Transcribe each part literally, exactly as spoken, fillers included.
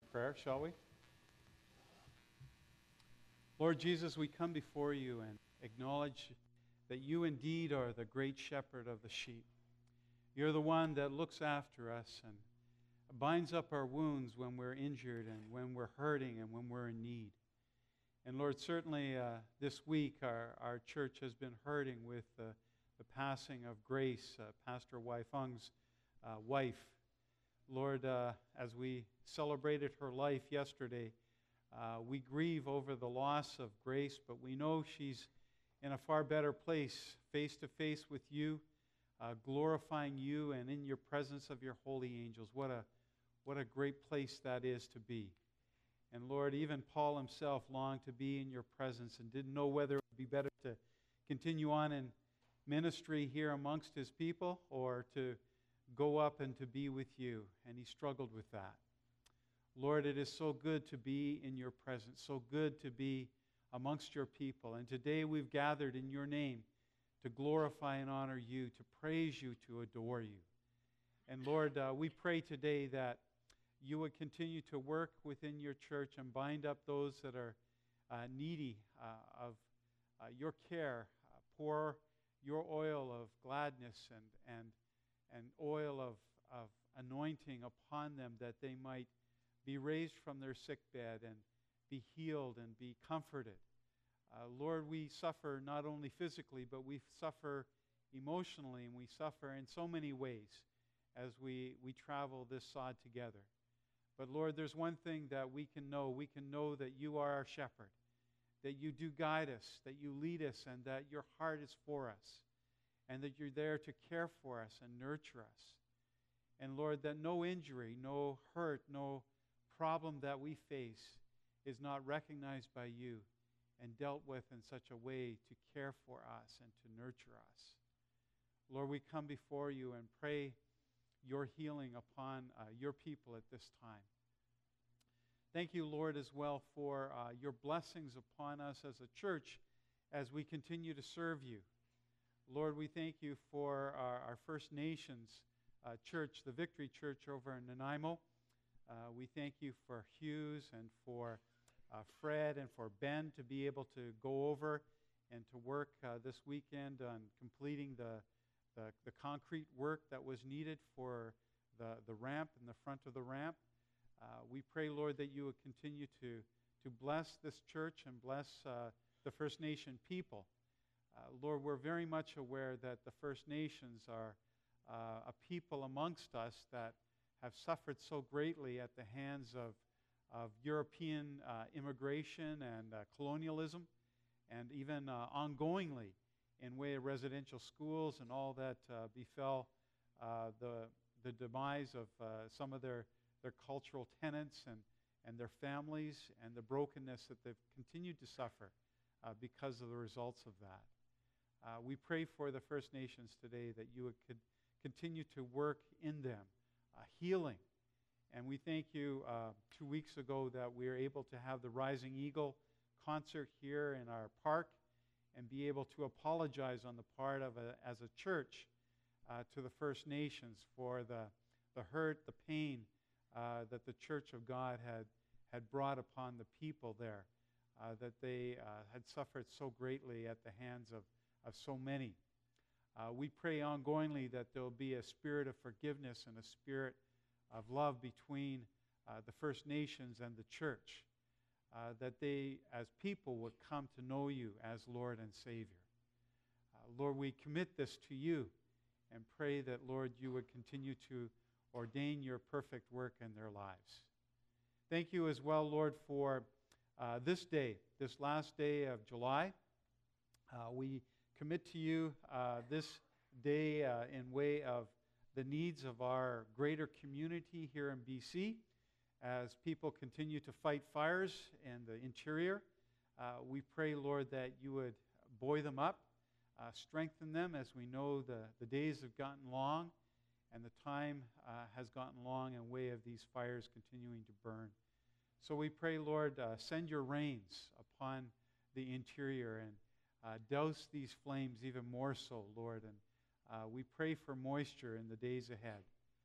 prayer, shall we? Lord Jesus, we come before you and acknowledge that you indeed are the great shepherd of the sheep. You're the one that looks after us and binds up our wounds when we're injured and when we're hurting and when we're in need. And Lord, certainly uh, this week our, our church has been hurting with uh, the passing of Grace, uh, Pastor Wai Feng's uh, wife. Lord, uh, as we celebrated her life yesterday, uh, we grieve over the loss of Grace, but we know she's in a far better place, face to face with you, uh, glorifying you and in your presence of your holy angels. What a, what a great place that is to be. And Lord, even Paul himself longed to be in your presence and didn't know whether it would be better to continue on in ministry here amongst his people or to go up and to be with you. And he struggled with that. Lord, it is so good to be in your presence, so good to be amongst your people. And today we've gathered in your name to glorify and honor you, to praise you, to adore you. And Lord, uh, we pray today that you would continue to work within your church and bind up those that are uh, needy uh, of uh, your care. Uh, pour your oil of gladness and, and, and oil of, of anointing upon them that they might be raised from their sick bed and be healed and be comforted. Uh, Lord, we suffer not only physically, but we suffer emotionally, and we suffer in so many ways as we, we travel this sod together. But Lord, there's one thing that we can know. We can know that you are our shepherd, that you do guide us, that you lead us, and that your heart is for us, and that you're there to care for us and nurture us. And Lord, that no injury, no hurt, no problem that we face is not recognized by you and dealt with in such a way to care for us and to nurture us. Lord, we come before you and pray your healing upon uh, your people at this time. Thank you, Lord, as well for uh, your blessings upon us as a church as we continue to serve you. Lord, we thank you for our, our First Nations uh, church, the Victory Church over in Nanaimo. Uh, we thank you for Hughes and for uh, Fred and for Ben to be able to go over and to work uh, this weekend on completing the, the, the concrete work that was needed for the, the ramp in the front of the ramp. Uh, we pray, Lord, that you would continue to, to bless this church and bless uh, the First Nation people. Uh, Lord, we're very much aware that the First Nations are uh, a people amongst us that have suffered so greatly at the hands of, of European uh, immigration and uh, colonialism, and even uh, ongoingly in way of residential schools and all that uh, befell uh, the, the demise of uh, some of their, their cultural tenets and, and their families, and the brokenness that they've continued to suffer uh, because of the results of that. Uh, we pray for the First Nations today that you would could continue to work in them, uh, healing. And we thank you uh, two weeks ago that we were able to have the Rising Eagle concert here in our park and be able to apologize on the part of, a, as a church, uh, to the First Nations for the, the hurt, the pain uh, that the Church of God had, had brought upon the people there, uh, that they uh, had suffered so greatly at the hands of, of so many. Uh, we pray ongoingly that there will be a spirit of forgiveness and a spirit of love between uh, the First Nations and the church, uh, that they, as people, would come to know you as Lord and Savior. Uh, Lord, we commit this to you and pray that, Lord, you would continue to ordain your perfect work in their lives. Thank you as well, Lord, for uh, this day, this last day of July. Uh, we commit to you uh, this day uh, in way of the needs of our greater community here in B C as people continue to fight fires in the interior. Uh, we pray, Lord, that you would buoy them up, uh, strengthen them, as we know the, the days have gotten long and the time uh, has gotten long in way of these fires continuing to burn. So we pray, Lord, uh, send your rains upon the interior and Uh, douse these flames even more so, Lord. And uh, we pray for moisture in the days ahead.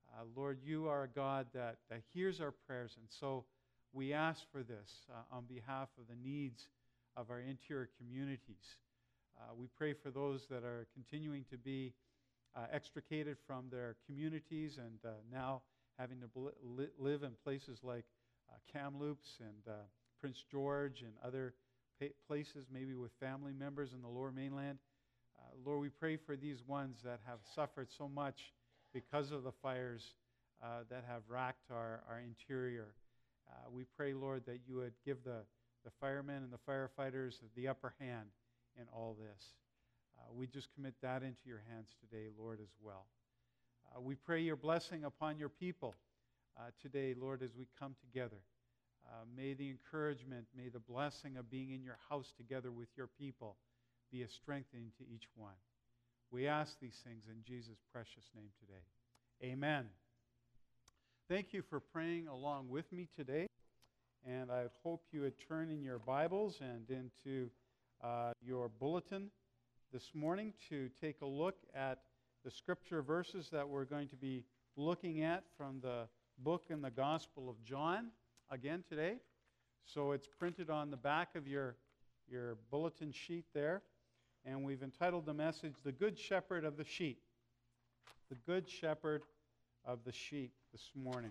Uh, Lord, you are a God that, that hears our prayers, and so we ask for this uh, on behalf of the needs of our interior communities. Uh, we pray for those that are continuing to be uh, extricated from their communities and uh, now having to bl- li- live in places like uh, Kamloops and uh, Prince George and other pa- places, maybe with family members in the Lower Mainland. Uh, Lord, we pray for these ones that have suffered so much because of the fires uh, that have racked our, our interior. Uh, we pray, Lord, that you would give the, the firemen and the firefighters the upper hand in all this. Uh, we just commit that into your hands today, Lord, as well. Uh, we pray your blessing upon your people uh, today, Lord, as we come together. Uh, may the encouragement, may the blessing of being in your house together with your people be a strengthening to each one. We ask these things in Jesus' precious name today. Amen. Thank you for praying along with me today. And I hope you would turn in your Bibles and into uh, your bulletin this morning to take a look at the scripture verses that we're going to be looking at from the book in the Gospel of John again today. So it's printed on the back of your, your bulletin sheet there. And we've entitled the message, The Good Shepherd of the Sheep. The Good Shepherd of the Sheep this morning.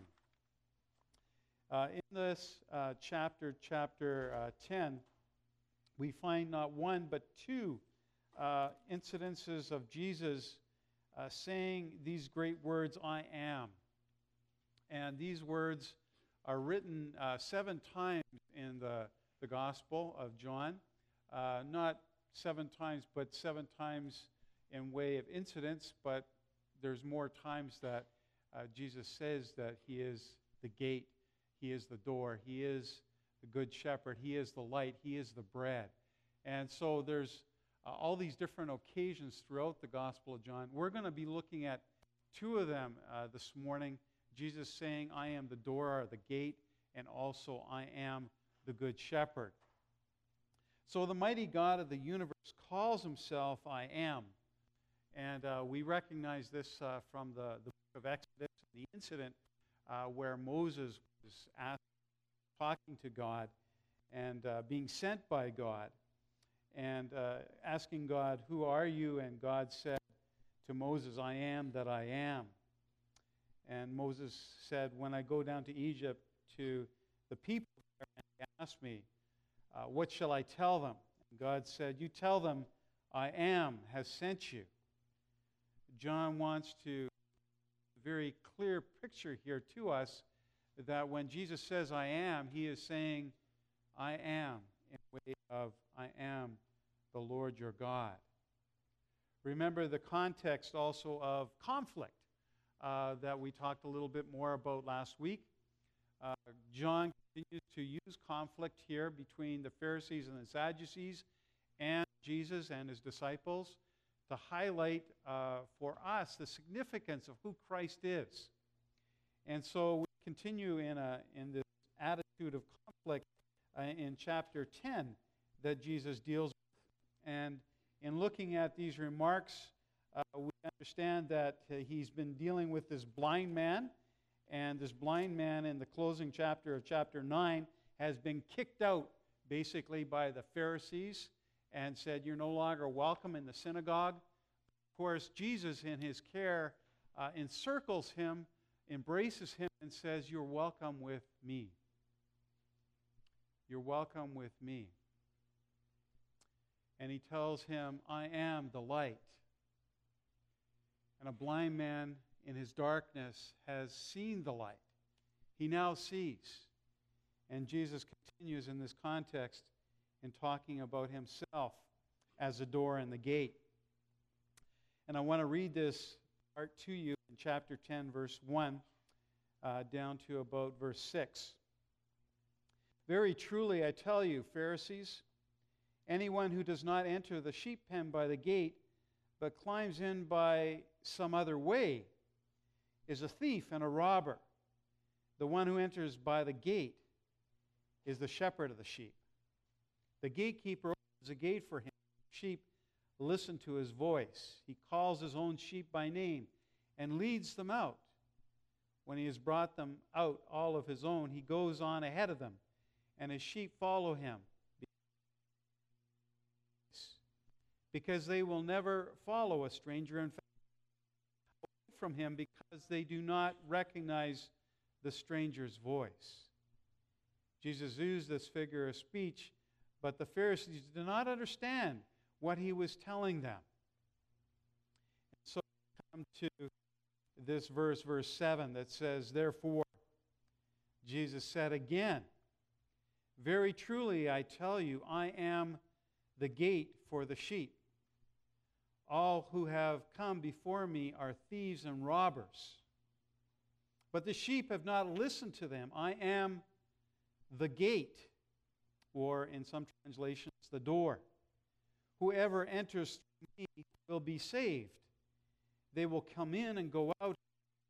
Uh, in this uh, chapter, chapter uh, ten, we find not one but two uh, incidences of Jesus uh, saying these great words, I am. And these words are written uh, seven times in the, the Gospel of John. Uh, not seven times, but seven times in way of incidents, but there's more times that uh, Jesus says that he is the gate, he is the door, he is the good shepherd, he is the light, he is the bread. And so there's uh, all these different occasions throughout the Gospel of John. We're going to be looking at two of them uh, this morning. Jesus saying, I am the door or the gate, and also I am the good shepherd. So the mighty God of the universe calls himself I am. And uh, we recognize this uh, from the, the book of Exodus, the incident uh, where Moses was asked, talking to God and uh, being sent by God and uh, asking God, who are you? And God said to Moses, I am that I am. And Moses said, when I go down to Egypt to the people there and they ask me, Uh, what shall I tell them? And God said, you tell them, I am has sent you. John wants to, a very clear picture here to us that when Jesus says, I am, he is saying, I am, in way of, I am the Lord your God. Remember the context also of conflict uh, that we talked a little bit more about last week. Uh, John continues to use conflict here between the Pharisees and the Sadducees and Jesus and his disciples to highlight uh, for us the significance of who Christ is. And so we continue in, a, in this attitude of conflict uh, in chapter ten that Jesus deals with. And in looking at these remarks, uh, we understand that uh, he's been dealing with this blind man. And this blind man in the closing chapter of chapter nine has been kicked out basically by the Pharisees and said, you're no longer welcome in the synagogue. Of course, Jesus in his care uh, encircles him, embraces him, and says, you're welcome with me. You're welcome with me. And he tells him, I am the light. And a blind man in his darkness has seen the light. He now sees. And Jesus continues in this context in talking about himself as the door and the gate. And I want to read this part to you in chapter ten, verse one, uh, down to about verse six. Very truly I tell you, Pharisees, anyone who does not enter the sheep pen by the gate, but climbs in by some other way, is a thief and a robber. The one who enters by the gate is the shepherd of the sheep. The gatekeeper opens the gate for him. Sheep listen to his voice. He calls his own sheep by name and leads them out. when he has brought them out, all of his own, he goes on ahead of them, and his sheep follow him, because they will never follow a stranger and from him, because they do not recognize the stranger's voice. Jesus used this figure of speech, but the Pharisees did not understand what he was telling them. So we come to this verse, verse seven, that says, "Therefore, Jesus said again, very truly I tell you, I am the gate for the sheep. All who have come before me are thieves and robbers, but the sheep have not listened to them. I am the gate," or in some translations, the door. "Whoever enters through me will be saved. They will come in and go out.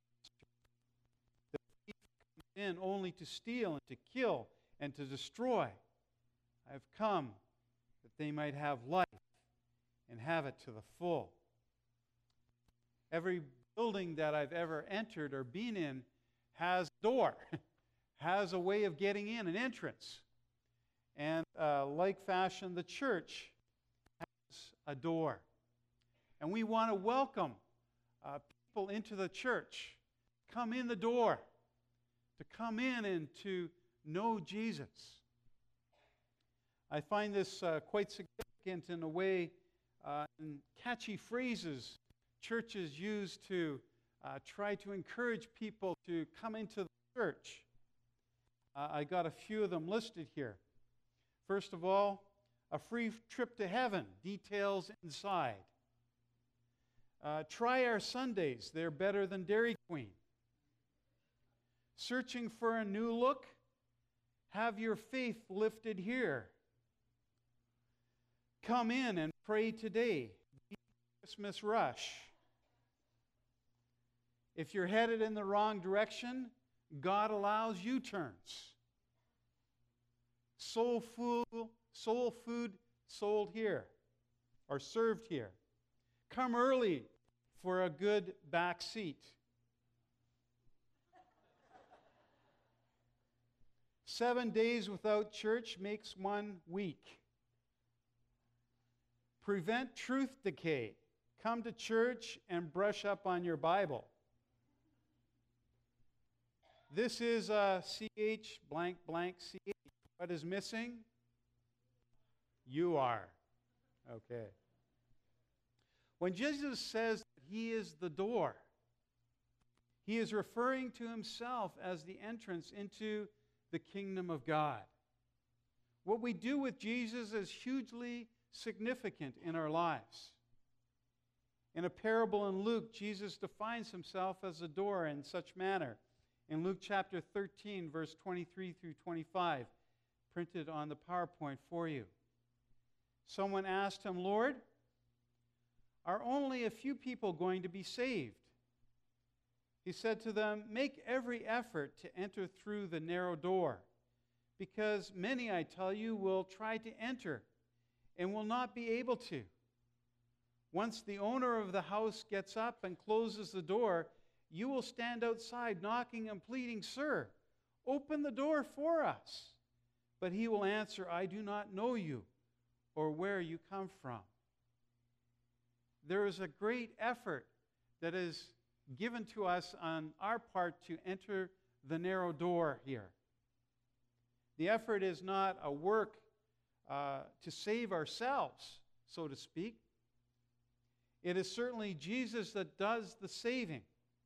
The thief comes in only to steal and to kill and to destroy. I have come that they might have life and have it to the full." Every building that I've ever entered or been in has a door, has a way of getting in, an entrance. And uh, like fashion, the church has a door. And we want to welcome uh, people into the church. Come in the door, to come in and to know Jesus. I find this uh, quite significant in a way, uh, in catchy phrases churches use to uh, try to encourage people to come into the church. Uh, I got a few of them listed here. First of all, a free trip to heaven, details inside. Uh, try our Sundays, they're better than Dairy Queen. Searching for a new look, have your faith lifted here. Come in and pray today, Christmas rush. If you're headed in the wrong direction, God allows U-turns. Soul food, soul food sold here, or served here. Come early for a good back seat. Seven days without church makes one weak. Prevent truth decay. Come to church and brush up on your Bible. This is a C H blank blank C H. What is missing? You are. Okay. When Jesus says that he is the door, he is referring to himself as the entrance into the kingdom of God. What we do with Jesus is hugely significant in our lives. In a parable in Luke, Jesus defines himself as a door in such manner. In Luke chapter thirteen, verse twenty-three through twenty-five, printed on the PowerPoint for you. Someone asked him, "Lord, are only a few people going to be saved?" He said to them, "Make every effort to enter through the narrow door, because many, I tell you, will try to enter and will not be able to. Once the owner of the house gets up and closes the door, you will stand outside knocking and pleading, 'Sir, open the door for us.' But he will answer, 'I do not know you or where you come from.'" There is a great effort that is given to us on our part to enter the narrow door here. The effort is not a work uh, to save ourselves, so to speak. It is certainly Jesus that does the saving.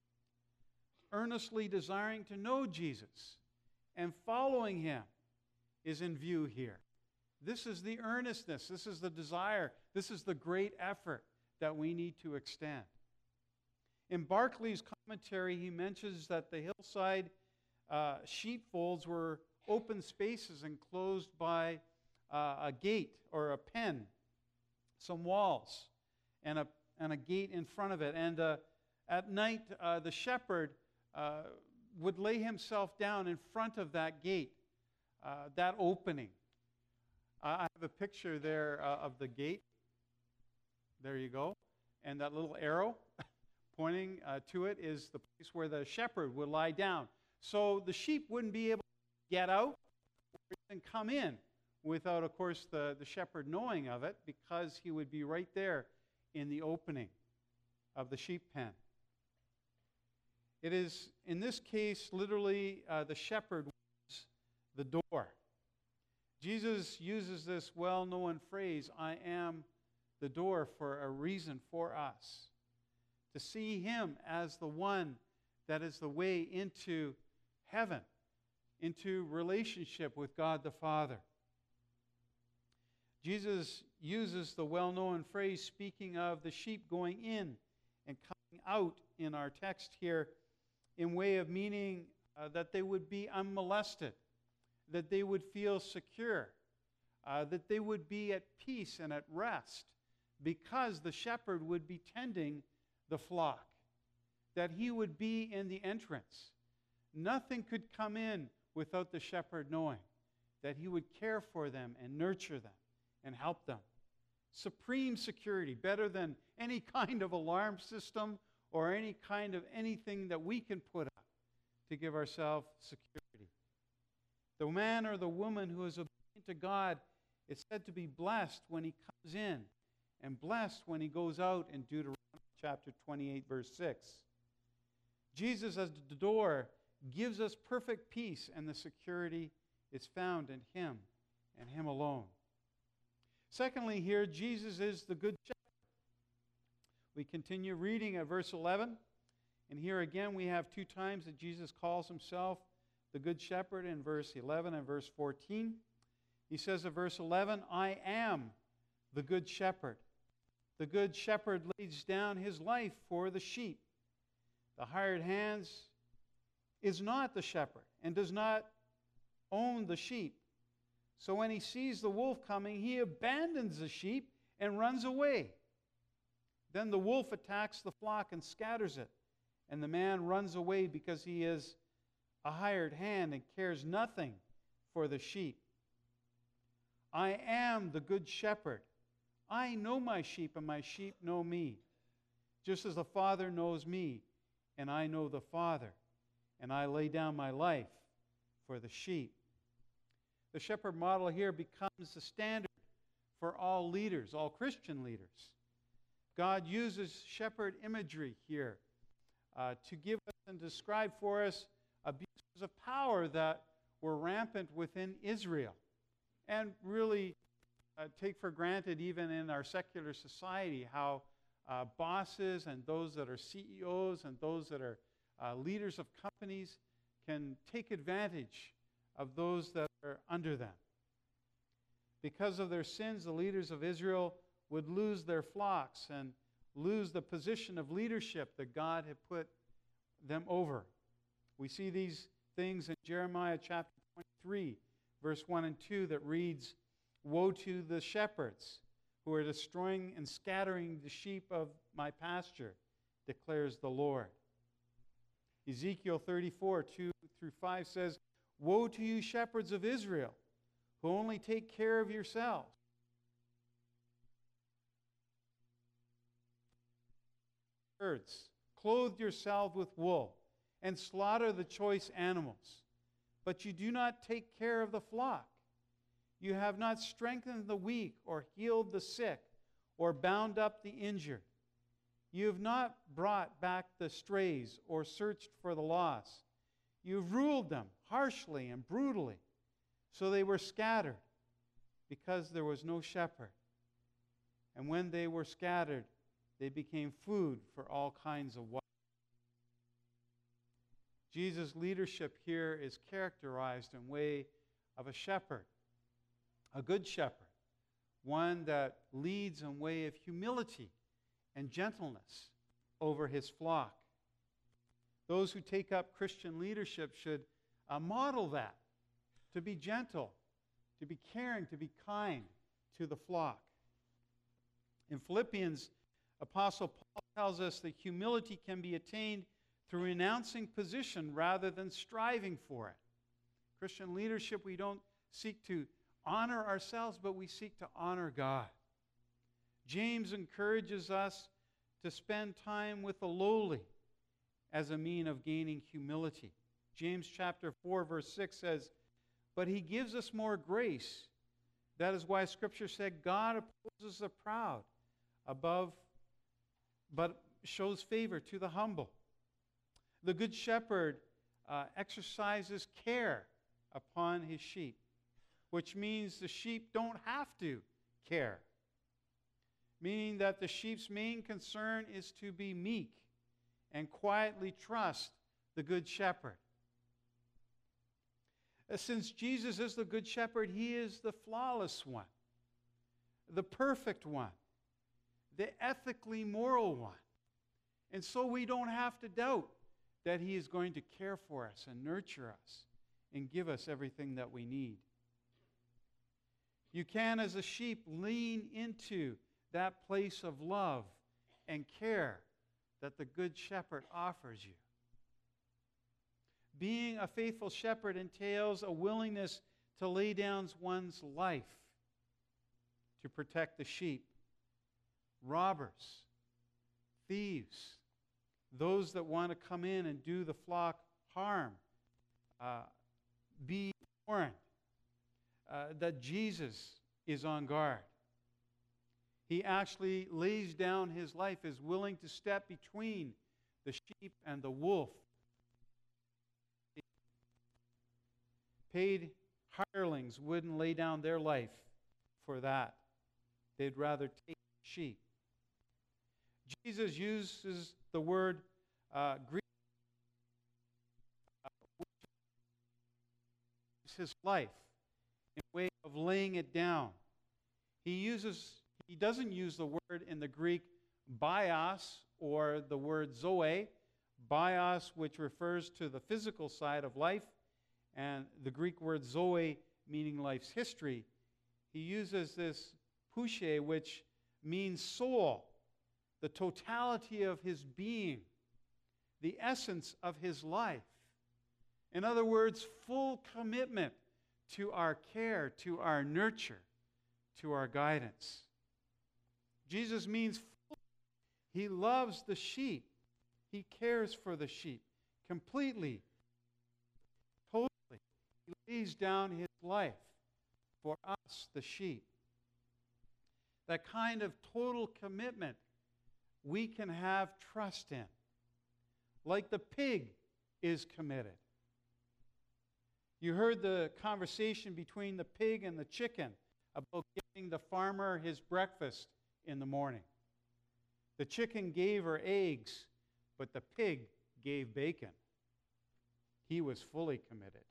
Earnestly desiring to know Jesus and following him is in view here. This is the earnestness, this is the desire, this is the great effort that we need to extend. In Barclay's commentary, he mentions that the hillside uh, sheepfolds were open spaces enclosed by uh, a gate or a pen, some walls, and a, and a gate in front of it. And uh, at night, uh, the shepherd uh, would lay himself down in front of that gate, uh, that opening. Uh, I have a picture there uh, of the gate. There you go. And that little arrow pointing uh, to it is the place where the shepherd would lie down. So the sheep wouldn't be able to get out or even come in without, of course, the, the shepherd knowing of it, because he would be right there in the opening of the sheep pen. It is, in this case, literally uh, the shepherd was the door. Jesus uses this well-known phrase, I am the door, for a reason for us. To see him as the one that is the way into heaven, into relationship with God the Father. Jesus uses the well-known phrase, speaking of the sheep going in and coming out in our text here, in way of meaning uh, that they would be unmolested, that they would feel secure, uh, that they would be at peace and at rest, because the shepherd would be tending the flock, that he would be in the entrance. Nothing could come in without the shepherd knowing that he would care for them and nurture them and help them. Supreme security, better than any kind of alarm system or any kind of anything that we can put up to give ourselves security. The man or the woman who is obedient to God is said to be blessed when he comes in and blessed when he goes out, in Deuteronomy chapter twenty-eight, verse six. Jesus, as the door, gives us perfect peace, and the security is found in him and him alone. Secondly, here, Jesus is the good shepherd. We continue reading at verse eleven, and here again we have two times that Jesus calls himself the good shepherd, in verse eleven and verse fourteen. He says in verse eleven, I am the good shepherd. The good shepherd lays down his life for the sheep. The hired hands is not the shepherd and does not own the sheep. So when he sees the wolf coming, he abandons the sheep and runs away. Then the wolf attacks the flock and scatters it, and the man runs away because he is a hired hand and cares nothing for the sheep. I am the good shepherd. I know my sheep, and my sheep know me, just as the Father knows me, and I know the Father, and I lay down my life for the sheep. The shepherd model here becomes the standard for all leaders, all Christian leaders. God uses shepherd imagery here uh, to give us and describe for us abuses of power that were rampant within Israel, and really uh, take for granted even in our secular society how uh, bosses and those that are C E Os and those that are uh, leaders of companies can take advantage of those that are under them. Because of their sins, the leaders of Israel would lose their flocks and lose the position of leadership that God had put them over. We see these things in Jeremiah chapter twenty-three, verse one and two, that reads, Woe to the shepherds who are destroying and scattering the sheep of my pasture, declares the Lord. Ezekiel thirty-four, two through five says, Woe to you shepherds of Israel, who only take care of yourselves. Herds, clothe yourselves with wool, and slaughter the choice animals. But you do not take care of the flock. You have not strengthened the weak, or healed the sick, or bound up the injured. You have not brought back the strays, or searched for the lost. You have ruled them harshly and brutally, so they were scattered, because there was no shepherd. And when they were scattered, they became food for all kinds of wild. Jesus' leadership here is characterized in way of a shepherd, a good shepherd, one that leads in way of humility and gentleness over his flock. Those who take up Christian leadership should uh, model that, to be gentle, to be caring, to be kind to the flock. In Philippians, Apostle Paul tells us that humility can be attained through renouncing position rather than striving for it. Christian leadership, we don't seek to honor ourselves, but we seek to honor God. James encourages us to spend time with the lowly as a mean of gaining humility. James chapter four, verse six says, "But he gives us more grace. That is why Scripture said, God opposes the proud above, but shows favor to the humble." The Good Shepherd uh, exercises care upon his sheep, which means the sheep don't have to care, meaning that the sheep's main concern is to be meek and quietly trust the Good Shepherd. Since Jesus is the Good Shepherd, he is the flawless one, the perfect one, the ethically moral one. And so we don't have to doubt that he is going to care for us and nurture us and give us everything that we need. You can, as a sheep, lean into that place of love and care that the Good Shepherd offers you. Being a faithful shepherd entails a willingness to lay down one's life to protect the sheep. Robbers, thieves, those that want to come in and do the flock harm, uh, be warned uh, that Jesus is on guard. He actually lays down his life, is willing to step between the sheep and the wolf. Paid hirelings wouldn't lay down their life for that. They'd rather take sheep. Jesus uses the word uh, Greek, uh, which is his life in a way of laying it down. He uses, he doesn't use the word in the Greek bios or the word zoe, bios, which refers to the physical side of life, and the Greek word zoe, meaning life's history. He uses this pushe, which means soul, the totality of his being, the essence of his life. In other words, full commitment to our care, to our nurture, to our guidance. Jesus means full. He loves the sheep. He cares for the sheep completely, totally. He lays down his life for us, the sheep. That kind of total commitment we can have trust in, like the pig is committed. You heard the conversation between the pig and the chicken about giving the farmer his breakfast in the morning. The chicken gave her eggs, but the pig gave bacon. He was fully committed.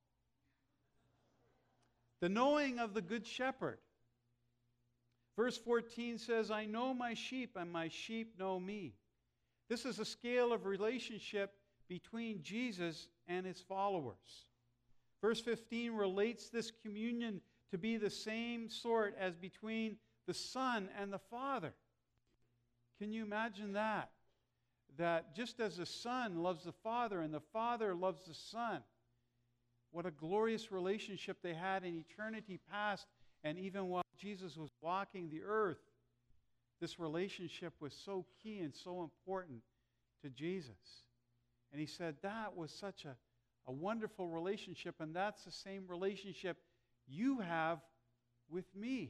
The knowing of the Good Shepherd. Verse fourteen says, "I know my sheep, and my sheep know me." This is a scale of relationship between Jesus and his followers. Verse fifteen relates this communion to be the same sort as between the Son and the Father. Can you imagine that? That just as the Son loves the Father and the Father loves the Son, what a glorious relationship they had in eternity past, and even while Jesus was walking the earth. This relationship was so key and so important to Jesus. And he said that was such a, a wonderful relationship, and that's the same relationship you have with me.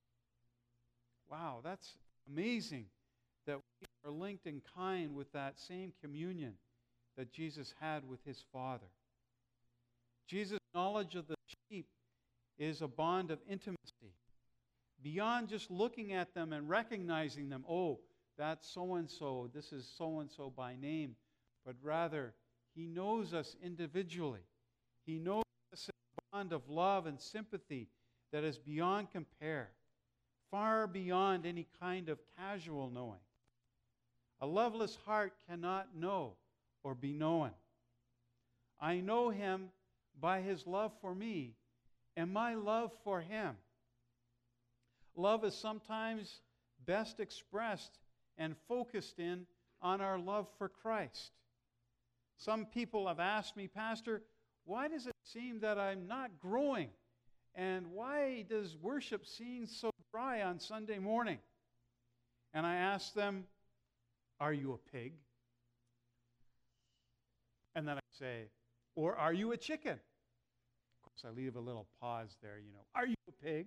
Wow, that's amazing that we are linked in kind with that same communion that Jesus had with his Father. Jesus' knowledge of the sheep is a bond of intimacy. Beyond just looking at them and recognizing them, oh, that's so-and-so, this is so-and-so by name, but rather he knows us individually. He knows us in a bond of love and sympathy that is beyond compare, far beyond any kind of casual knowing. A loveless heart cannot know or be known. I know him by his love for me and my love for him. Love is sometimes best expressed and focused in on our love for Christ. Some people have asked me, Pastor, why does it seem that I'm not growing? And why does worship seem so dry on Sunday morning? And I ask them, are you a pig? And then I say, or are you a chicken? Of course, I leave a little pause there, you know. Are you a pig?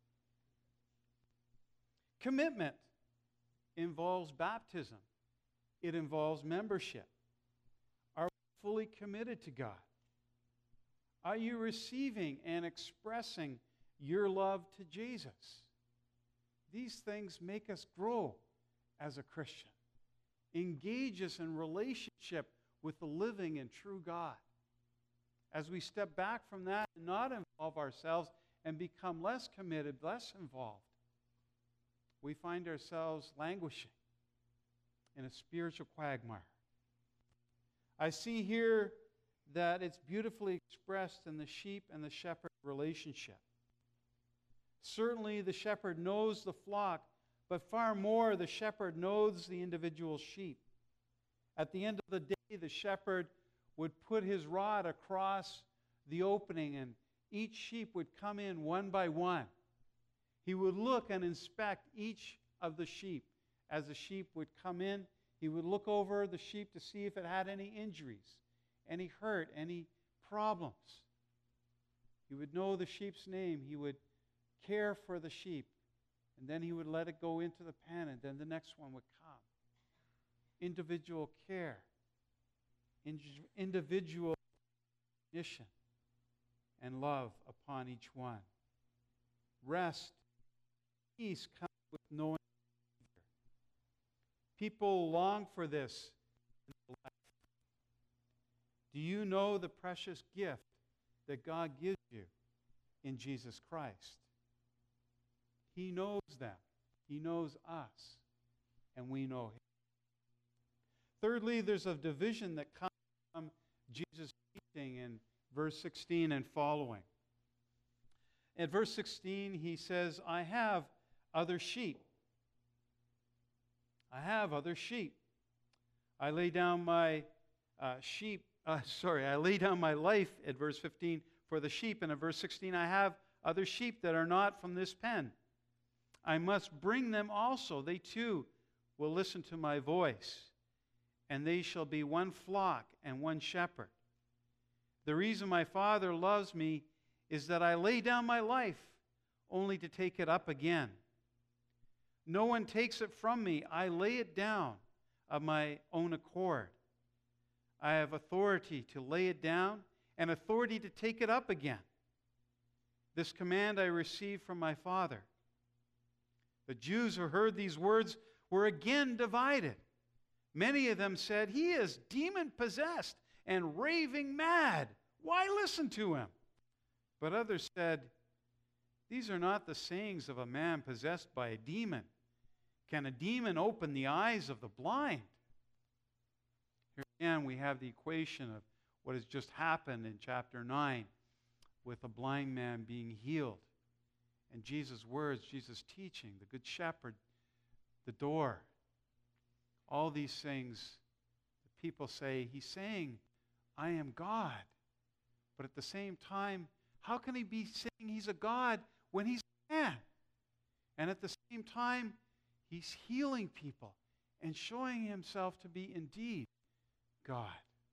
Commitment involves baptism. It involves membership. Are we fully committed to God? Are you receiving and expressing your love to Jesus? These things make us grow as a Christian. Engage us in relationship with the living and true God. As we step back from that and not involve ourselves and become less committed, less involved, we find ourselves languishing in a spiritual quagmire. I see here that it's beautifully expressed in the sheep and the shepherd relationship. Certainly the shepherd knows the flock, but far more the shepherd knows the individual sheep. At the end of the day, the shepherd would put his rod across the opening, and each sheep would come in one by one. He would look and inspect each of the sheep. As the sheep would come in, he would look over the sheep to see if it had any injuries, any hurt, any problems. He would know the sheep's name. He would care for the sheep. And then he would let it go into the pen, and then the next one would come. Individual care. Individual mission and love upon each one. Rest, peace comes with knowing people long for this in their life. Do you know the precious gift that God gives you in Jesus Christ? He knows them. He knows us. And we know Him. Thirdly, there's a division that comes from Jesus' teaching in verse sixteen and following. At verse sixteen, he says, I have other sheep. I have other sheep. I lay down my uh, sheep, uh, sorry, I lay down my life at verse fifteen for the sheep. And at verse sixteen, I have other sheep that are not from this pen. I must bring them also. They too will listen to my voice, and they shall be one flock and one shepherd. The reason my Father loves me is that I lay down my life only to take it up again. No one takes it from me. I lay it down of my own accord. I have authority to lay it down and authority to take it up again. This command I received from my Father. The Jews who heard these words were again divided. Many of them said, He is demon-possessed and raving mad. Why listen to him? But others said, These are not the sayings of a man possessed by a demon. Can a demon open the eyes of the blind? Here again, we have the equation of what has just happened in chapter nine with a blind man being healed. And Jesus' words, Jesus' teaching, the Good Shepherd, the door. All these things, the people say, He's saying, I am God. But at the same time, how can He be saying He's a God when He's a man? And at the same time, He's healing people and showing Himself to be indeed God.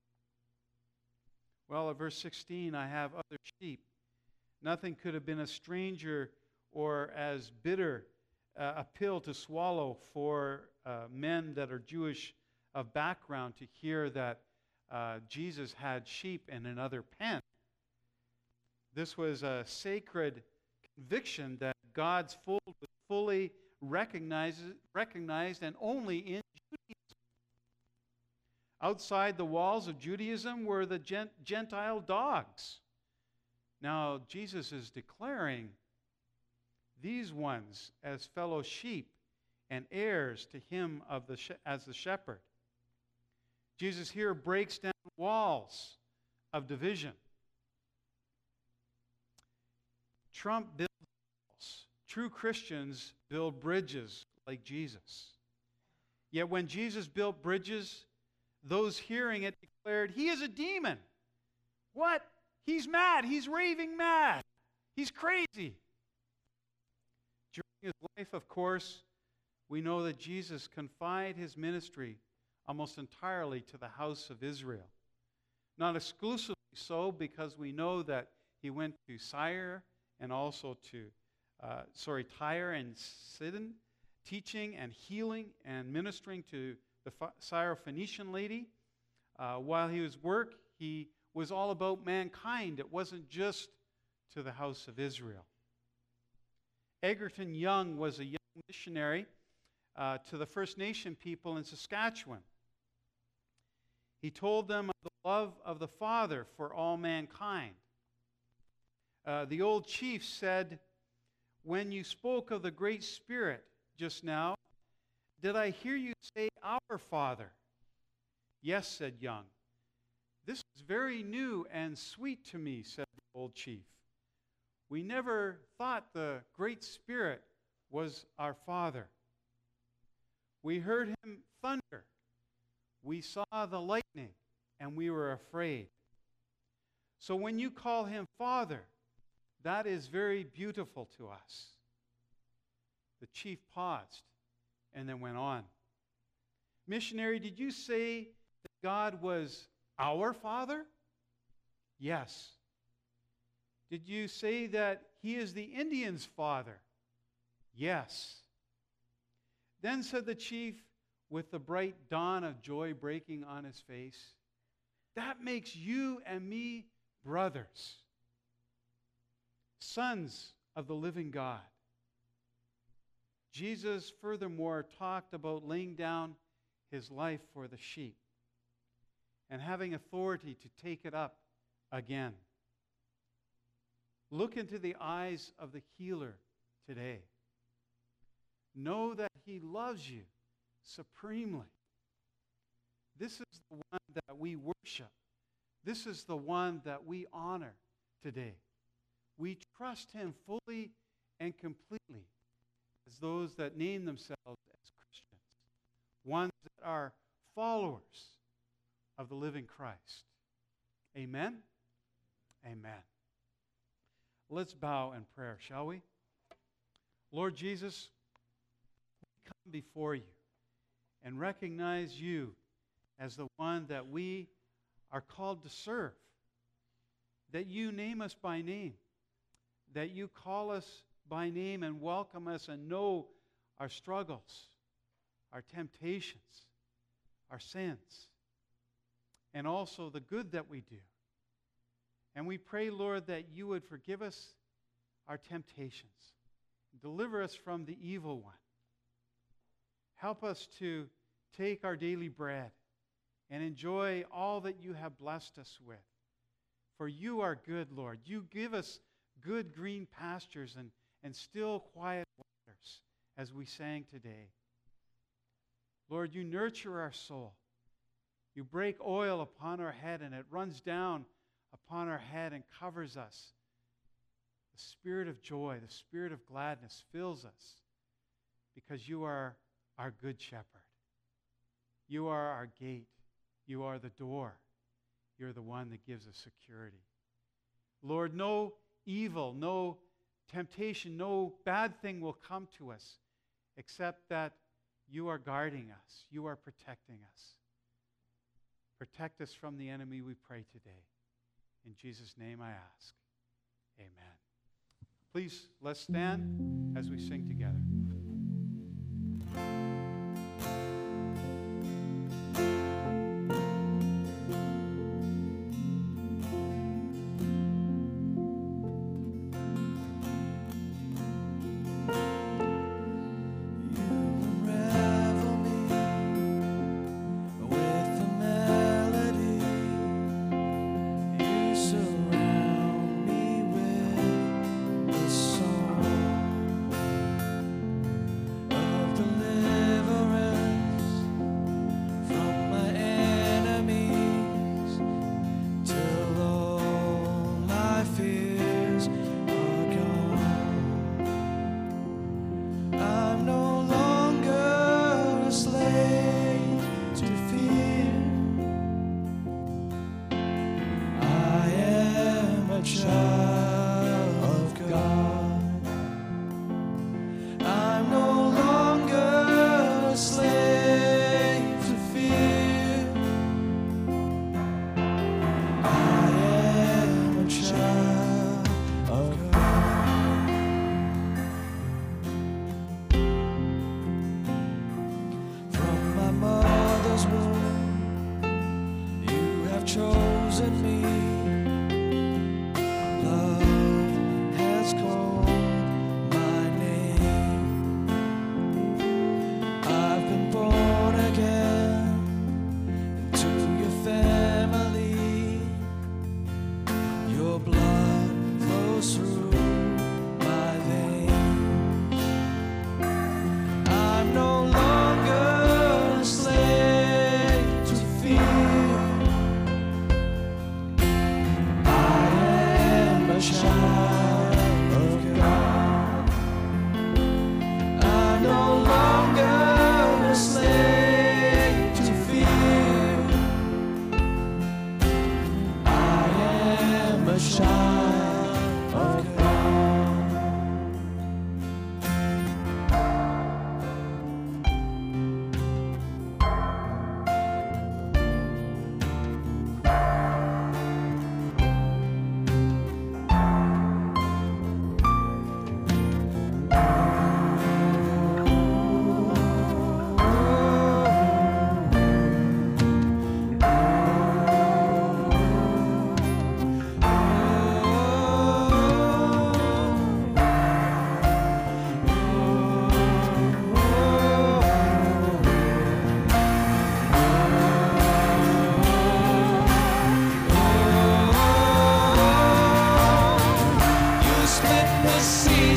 Well, at verse sixteen, I have other sheep. Nothing could have been a stranger or as bitter uh, a pill to swallow for uh, men that are Jewish of background to hear that uh, Jesus had sheep in another pen. This was a sacred conviction that God's fold was fully recognized, recognized and only in Judaism. Outside the walls of Judaism were the Gentile dogs. Now, Jesus is declaring these ones as fellow sheep and heirs to Him of the as the shepherd. Jesus here breaks down walls of division. Trump builds walls. True Christians build bridges like Jesus. Yet when Jesus built bridges, those hearing it declared, He is a demon. What? He's mad. He's raving mad. He's crazy. During His life, of course, we know that Jesus confined His ministry almost entirely to the house of Israel. Not exclusively so, because we know that he went to Tyre and also to, uh, sorry, Tyre and Sidon, teaching and healing and ministering to the Syrophoenician lady. Uh, while he was work, he was all about mankind. It wasn't just to the house of Israel. Egerton Young was a young missionary uh, to the First Nation people in Saskatchewan. He told them of the love of the Father for all mankind. Uh, the old chief said, "When you spoke of the Great Spirit just now, did I hear you say, 'Our Father'?" "Yes," said Young. "This is very new and sweet to me," said the old chief. "We never thought the Great Spirit was our Father. We heard him thunder. We saw the lightning, and we were afraid. So when you call him Father, that is very beautiful to us." The chief paused and then went on. "Missionary, did you say that God was our Father?" "Yes." "Did you say that he is the Indians' Father?" "Yes." Then said the chief, with the bright dawn of joy breaking on his face, "That makes you and me brothers, sons of the living God." Jesus furthermore talked about laying down his life for the sheep and having authority to take it up again. Look into the eyes of the healer today. Know that he loves you supremely. This is the one that we worship. This is the one that we honor today. We trust him fully and completely as those that name themselves as Christians, ones that are followers of the living Christ. Amen? Amen. Let's bow in prayer, shall we? Lord Jesus, we come before you and recognize you as the one that we are called to serve, that you name us by name, that you call us by name and welcome us and know our struggles, our temptations, our sins, and also the good that we do. And we pray, Lord, that you would forgive us our temptations, deliver us from the evil one. Help us to take our daily bread and enjoy all that you have blessed us with. For you are good, Lord. You give us good green pastures and, and still quiet waters, as we sang today. Lord, you nurture our soul. You break oil upon our head, and it runs down upon our head and covers us. The spirit of joy, the spirit of gladness fills us because you are our good shepherd. You are our gate. You are the door. You're the one that gives us security. Lord, no evil, no temptation, no bad thing will come to us except that you are guarding us. You are protecting us. Protect us from the enemy, we pray today. In Jesus' name I ask. Amen. Please, let's stand as we sing together. Surround me with the song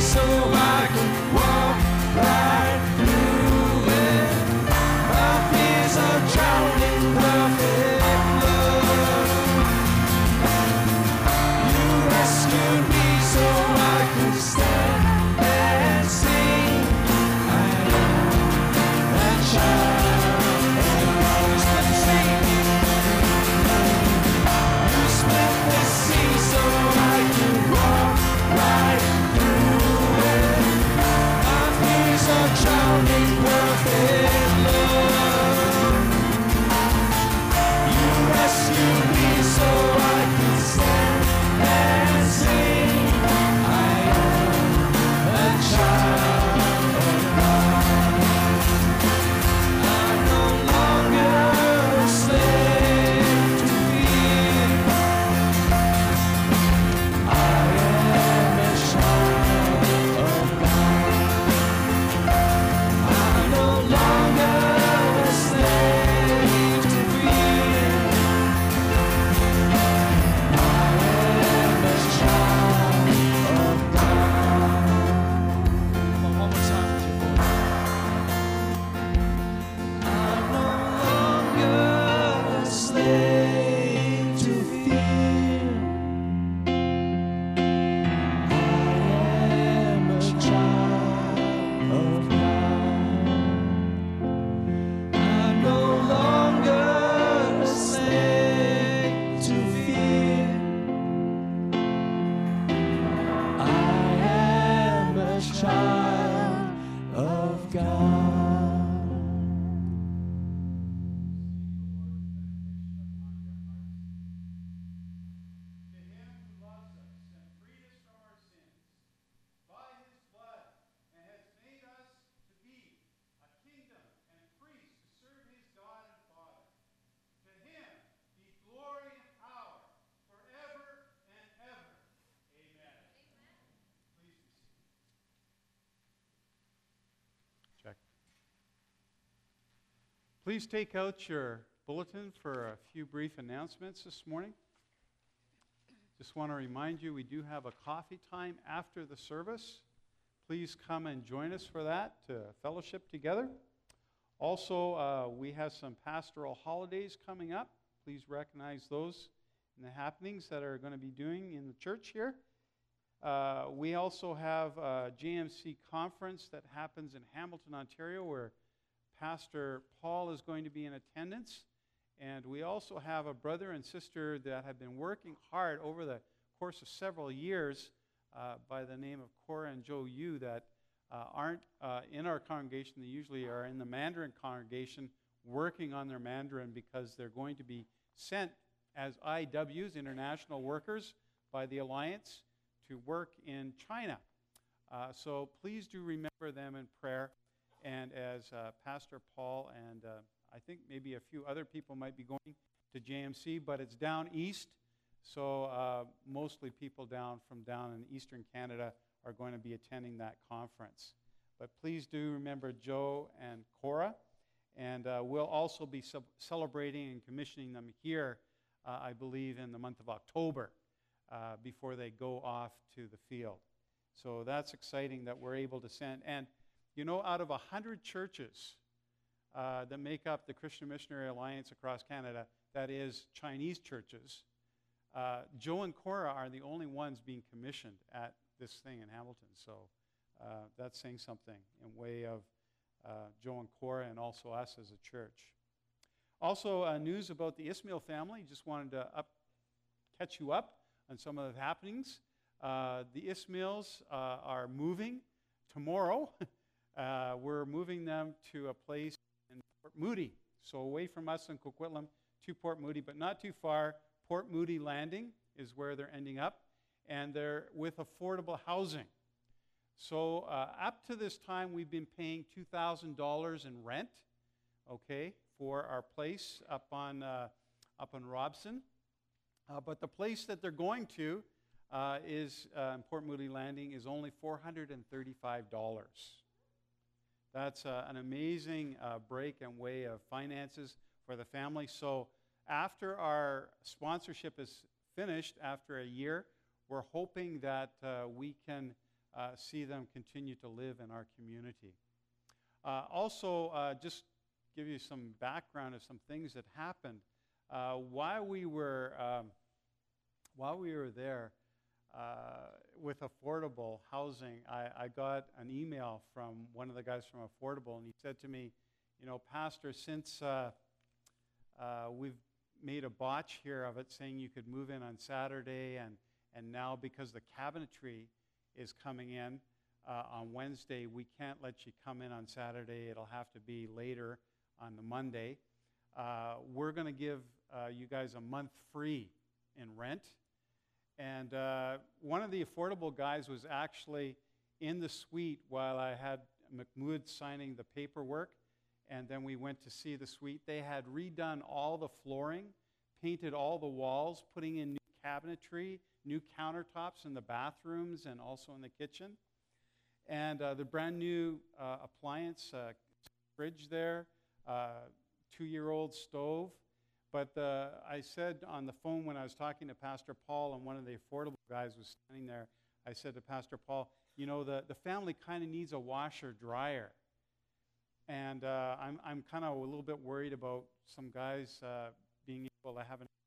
so I can walk right through it. My fears are drowned in perfect love. You rescued me so I could stand and sing. I am that child of God. You split the sea. You split the sea so I could walk right through it. My fears are drowned in perfect love. You rescued me so I could stand and sing. I am a child of God. I'm no longer a slave to fear. I am a child of God. I'm no longer a slave to fear. I am a child of God. Come on, one more time with your voice. I'm no longer a slave to fear. I am a child of God. I'm no longer a slave to fear. I am a child of God. To him who loves us and freed us from our sins by his blood and has made us to be a kingdom and priests to serve his God and Father. To him be glory and power forever and ever. Amen. Please be seated. Check. Please take out your bulletin for a few brief announcements this morning. Just want to remind you, we do have a coffee time after the service. Please come and join us for that to fellowship together. Also, uh, we have some pastoral holidays coming up. Please recognize those in the happenings that are going to be doing in the church here. Uh, we also have a J M C conference that happens in Hamilton, Ontario, where Pastor Paul is going to be in attendance. And we also have a brother and sister that have been working hard over the course of several years uh, by the name of Cora and Joe Yu that uh, aren't uh, in our congregation. They usually are in the Mandarin congregation working on their Mandarin because they're going to be sent as I Ws, international workers, by the Alliance to work in China. Uh, so please do remember them in prayer. And as uh, Pastor Paul and uh, I think maybe a few other people might be going to J M C, but it's down east, so uh, mostly people down from down in eastern Canada are going to be attending that conference. But please do remember Joe and Cora, and uh, we'll also be sub- celebrating and commissioning them here, uh, I believe, in the month of October uh, before they go off to the field. So that's exciting that we're able to send. And, you know, out of one hundred churches Uh, that make up the Christian Missionary Alliance across Canada, that is Chinese churches, uh, Joe and Cora are the only ones being commissioned at this thing in Hamilton. So uh, that's saying something in way of uh, Joe and Cora and also us as a church. Also, uh, news about the Ismail family. Just wanted to up, catch you up on some of the happenings. Uh, the Ismails uh, are moving tomorrow. uh, we're moving them to a place in Port Moody, so away from us in Coquitlam to Port Moody, but not too far. Port Moody Landing is where they're ending up, and they're with affordable housing. So uh, up to this time, we've been paying two thousand dollars in rent, okay, for our place up on uh, up on Robson. Uh, but the place that they're going to uh, is uh, in Port Moody Landing is only four hundred thirty-five dollars. That's uh, an amazing uh, break and way of finances for the family. So after our sponsorship is finished, after a year, we're hoping that uh, we can uh, see them continue to live in our community. Uh, also, uh, just give you some background of some things that happened uh, while we were um, while we were there uh, with affordable housing. I, I got an email from one of the guys from Affordable, and he said to me, "You know, Pastor, since uh, uh, we've made a botch here of it, saying you could move in on Saturday, and and now because the cabinetry is coming in." Uh, on Wednesday, we can't let you come in on Saturday. It'll have to be later on the Monday. Uh, we're going to give uh, you guys a month free in rent. And uh, one of the Affordable guys was actually in the suite while I had McMood signing the paperwork. And then we went to see the suite. They had redone all the flooring, painted all the walls, putting in new cabinetry, new countertops in the bathrooms and also in the kitchen. And uh, the brand new uh, appliance, uh, fridge there, uh, two-year-old stove. But uh, I said on the phone when I was talking to Pastor Paul, and one of the Affordable guys was standing there, I said to Pastor Paul, you know, the, the family kind of needs a washer-dryer. And uh, I'm, I'm kind of a little bit worried about some guys uh, being able to have an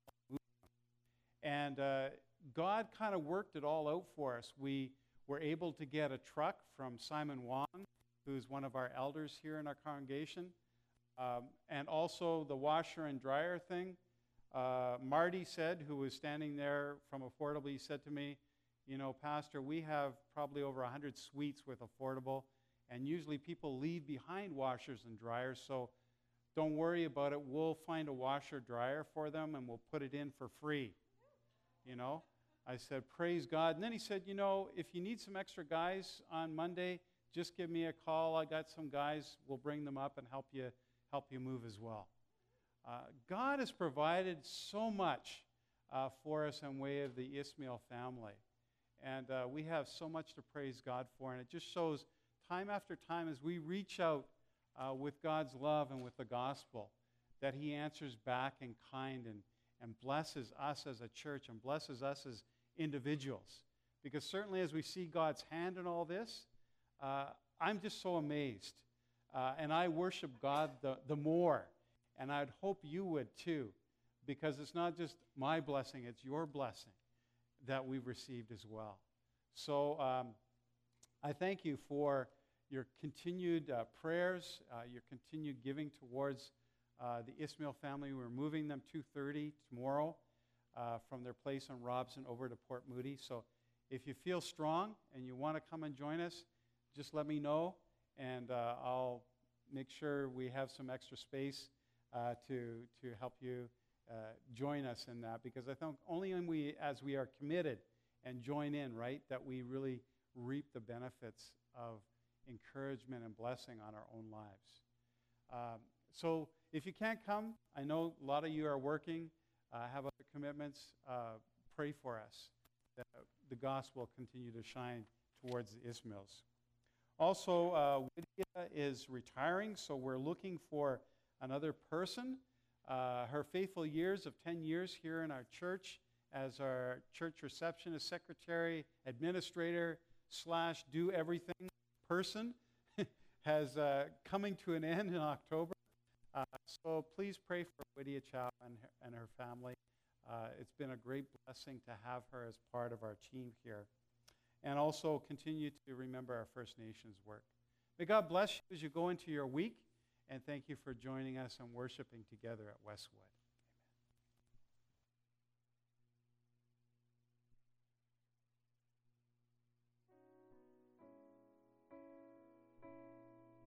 And uh, God kind of worked it all out for us. We were able to get a truck from Simon Wong, who's one of our elders here in our congregation. Um, and also the washer and dryer thing. Uh, Marty said, who was standing there from Affordable, he said to me, you know, Pastor, we have probably over one hundred suites with Affordable, and usually people leave behind washers and dryers, so don't worry about it. We'll find a washer dryer for them, and we'll put it in for free, you know. I said, praise God. And then he said, you know, if you need some extra guys on Monday, just give me a call. I got some guys. We'll bring them up and help you help you move as well. Uh, God has provided so much uh, for us in way of the Ismail family. And uh, we have so much to praise God for. And it just shows time after time as we reach out uh, with God's love and with the gospel that he answers back in kind and, and blesses us as a church and blesses us as individuals. Because certainly as we see God's hand in all this, uh, I'm just so amazed. Uh, and I worship God the, the more. And I'd hope you would too. Because it's not just my blessing, it's your blessing that we've received as well. So um, I thank you for your continued uh, prayers, uh, your continued giving towards uh, the Ismail family. We're moving them two thirty tomorrow uh, from their place in Robson over to Port Moody. So if you feel strong and you want to come and join us, just let me know, and uh, I'll make sure we have some extra space uh, to, to help you uh, join us in that, because I think only when we, as we are committed and join in, right, that we really reap the benefits of encouragement and blessing on our own lives. Um, so if you can't come, I know a lot of you are working, uh, have other commitments, uh, pray for us that the gospel continue to shine towards the Ismails. Also, uh, Lydia is retiring, so we're looking for another person. Uh, her faithful years of ten years here in our church as our church receptionist, secretary, administrator, slash do everything person has uh, coming to an end in October. Uh, so please pray for Lydia Chow and her, and her family. Uh, it's been a great blessing to have her as part of our team here. And also continue to remember our First Nations work. May God bless you as you go into your week, and thank you for joining us and worshiping together at Westwood.